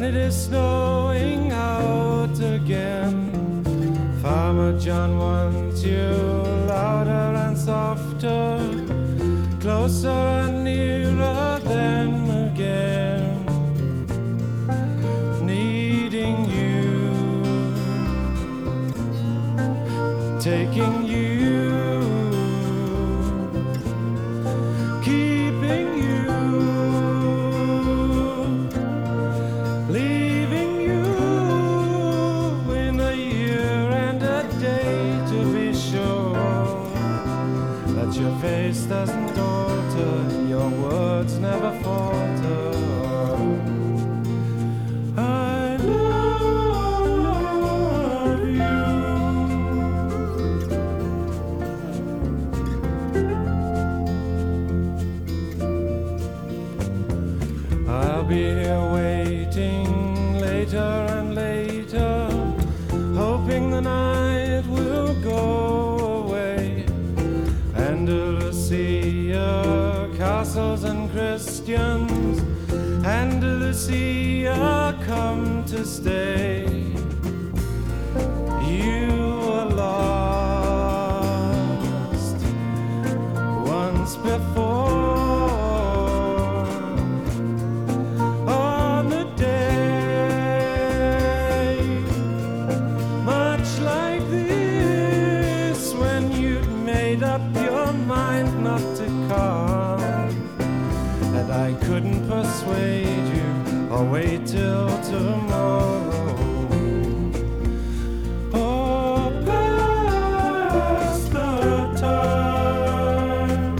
it is snowing out again. Farmer John wants you louder and softer, closer and nearer than again, needing you, taking you, keeping you, leaving you in a year and a day, to be sure that your face doesn't alter, your words never falter. I love you. I'll be here waiting later and later, hoping the night will go away. Andalusia, castles and Christians, Andalusia, come to stay. You were lost once before, on the day much like this, when you'd made up your mind not to come, and I couldn't persuade you or wait till tomorrow. Oh, past the time.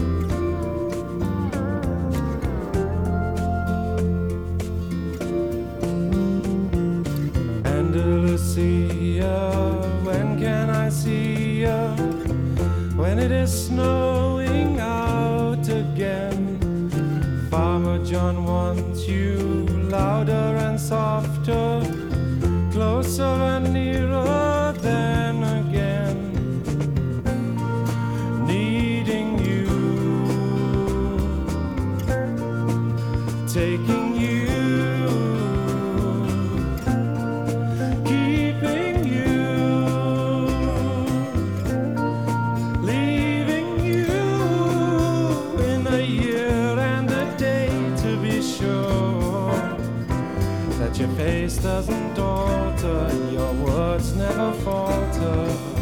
Andalusia, when can I see you? When it is snowing out again. Farmer John wants you louder and softer, closer and nearer than again, needing you, taking you, keeping you, leaving you in a year and a day, to be sure that your face doesn't alter, your words never falter.